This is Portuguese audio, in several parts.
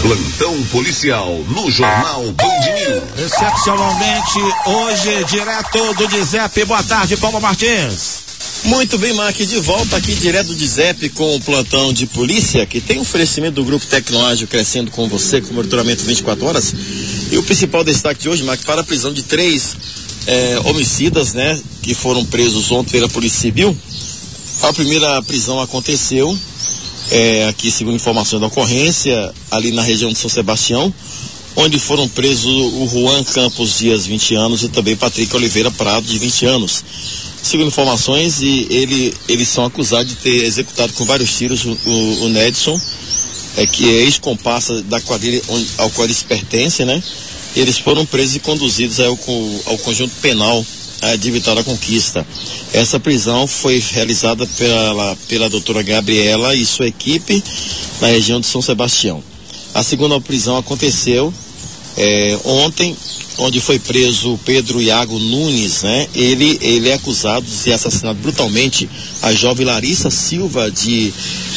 Plantão policial no Jornal Band News. Excepcionalmente, hoje, direto do DIZEP. Boa tarde, Paulo Martins. Muito bem, Mark, de volta aqui direto do DIZEP com o plantão de polícia, que tem oferecimento do Grupo Tecnológico Crescendo com você, com monitoramento 24 horas. E o principal destaque de hoje, Mark, para a prisão de 3 homicidas, né, que foram presos ontem pela Polícia Civil. A primeira prisão aconteceu aqui, segundo informações da ocorrência, ali na região de São Sebastião, onde foram presos o Juan Campos Dias, 20 anos, e também Patrick Oliveira Prado, de 20 anos. Segundo informações, eles são acusados de ter executado com vários tiros o Nedson, que é ex-comparsa da quadrilha ao qual eles pertencem, né? Eles foram presos e conduzidos ao conjunto penal de Vitória da Conquista. Essa prisão foi realizada pela doutora Gabriela e sua equipe na região de São Sebastião. A segunda prisão aconteceu ontem, onde foi preso o Pedro Iago Nunes, né? Ele é acusado de ter assassinado brutalmente a jovem Larissa Silva de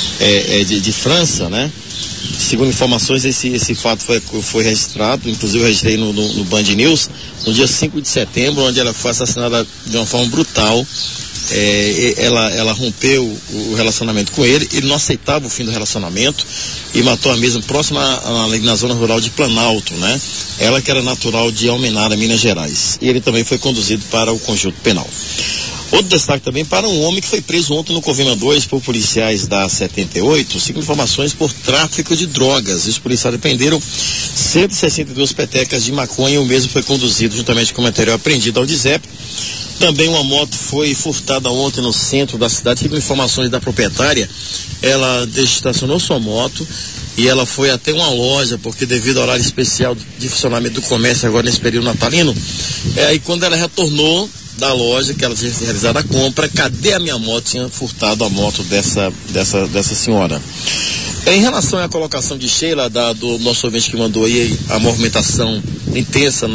França, né? Segundo informações, esse fato foi registrado, inclusive eu registrei no Band News, no dia 5 de setembro, onde ela foi assassinada de uma forma brutal. Ela rompeu o relacionamento com ele não aceitava o fim do relacionamento e matou a mesma próxima na zona rural de Planalto, né? Ela que era natural de Almenara, Minas Gerais. E ele também foi conduzido para o conjunto penal. Outro destaque também para um homem que foi preso ontem no Covina 2 por policiais da 78, segundo informações, por tráfico de drogas. Os policiais prenderam 162 petecas de maconha e o mesmo foi conduzido juntamente com o material apreendido ao DIZEP. Também uma moto foi furtada ontem no centro da cidade. Segundo informações da proprietária, ela estacionou sua moto e ela foi até uma loja, porque devido ao horário especial de funcionamento do comércio agora nesse período natalino, e quando ela retornou da loja, que ela tinha realizado a compra, cadê a minha moto? Tinha furtado a moto dessa senhora. Em relação à colocação de Sheila, do nosso ouvinte que mandou aí a movimentação intensa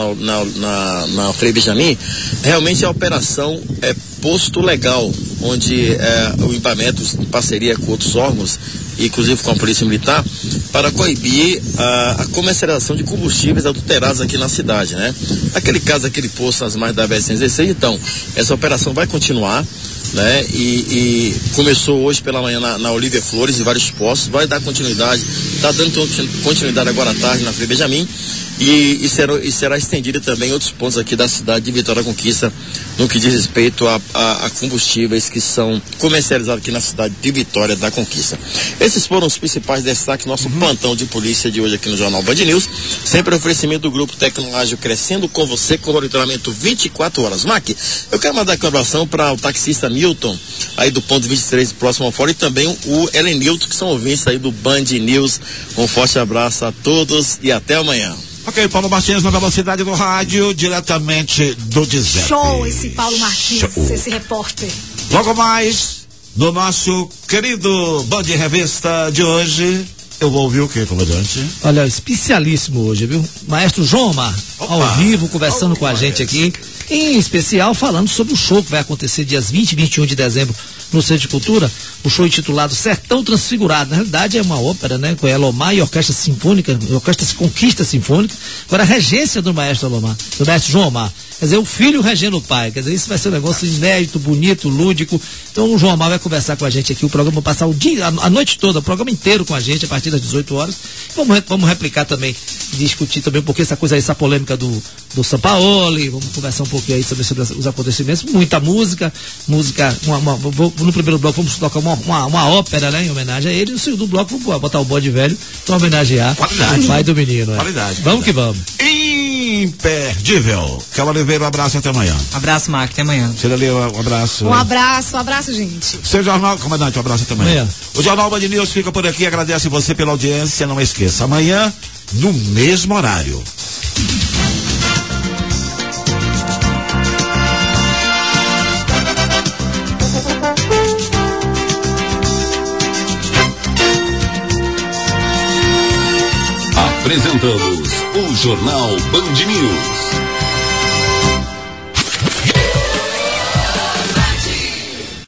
na Frei Benjamin, realmente a operação é posto legal, onde o IBAMET, em parceria com outros órgãos, inclusive com a Polícia Militar, para coibir a comercialização de combustíveis adulterados aqui na cidade, né? Aquele caso, aquele posto nas margens da BR-116, então, essa operação vai continuar, né? E começou hoje pela manhã na Olívia Flores, em vários postos, vai dar continuidade, está dando continuidade agora à tarde na Frei Benjamin, e será estendida também em outros pontos aqui da cidade de Vitória da Conquista, no que diz respeito a combustíveis que são comercializados aqui na cidade de Vitória da Conquista. Esses foram os principais destaques do nosso plantão de polícia de hoje aqui no Jornal Band News, sempre oferecimento do Grupo Tecnológico Crescendo com você, com monitoramento 24 horas. Mac, eu quero mandar aqui uma abração para o taxista Milton, aí do ponto 23, próximo ao fora, e também o Helenilton, que são ouvintes aí do Band News. Um forte abraço a todos e até amanhã. Ok, Paulo Martins na velocidade do rádio, diretamente do DIZEP. Show esse Paulo Martins, esse repórter. Logo mais, no nosso querido Band Revista de hoje, eu vou ouvir o que, comandante? Olha, especialíssimo hoje, viu? Maestro João Omar, ao vivo, conversando com a gente aqui, em especial falando sobre o show que vai acontecer dias 20 e 21 de dezembro no Centro de Cultura, o show intitulado Sertão Transfigurado. Na realidade é uma ópera, né? Com Elomar e Orquestra Sinfônica, Orquestra Conquista Sinfônica, agora a regência do maestro Elomar, do maestro João Omar. Quer dizer, o filho regendo o pai. Quer dizer, isso vai ser um negócio inédito, bonito, lúdico. Então o João Omar vai conversar com a gente aqui. O programa vai passar o dia, a noite toda, o programa inteiro com a gente, a partir das 18 horas. Vamos replicar também, discutir também um pouquinho essa coisa aí, essa polêmica do Sampaoli. Vamos conversar um pouquinho aí sobre os acontecimentos. Muita música, no primeiro bloco vamos tocar uma ópera, né, em homenagem a ele. No segundo bloco vamos botar o bode velho para homenagear o pai do menino. Qualidade. Vamos que vamos. Imperdível. Carla Oliveira, um abraço, até amanhã. Abraço, Mark, até amanhã. Cida ali, um abraço. Um abraço, gente. Seu Jornal, comandante, um abraço até amanhã. O Jornal Band News fica por aqui, agradece você pela audiência, não esqueça, amanhã, no mesmo horário. Apresentamos o Jornal Band News.